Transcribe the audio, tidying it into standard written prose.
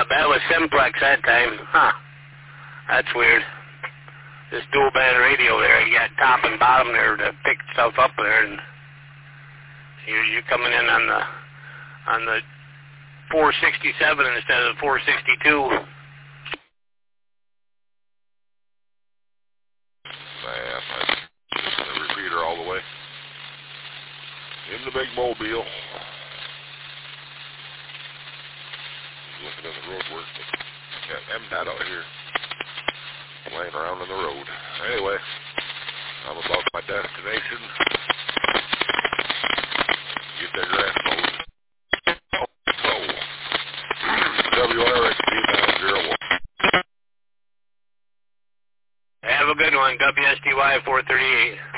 that was Simplex that time. Huh. That's weird. This dual band radio there, you got top and bottom there to pick stuff up there, and you're coming in on the 467 instead of the 462. The repeater all the way. In the big mobile. Looking at the road work, but got MDOT out here. Laying around on the road. Anyway, I'm about my destination. Get that grass mowed. So, WRXP 901. Have a good one, WSTY 438.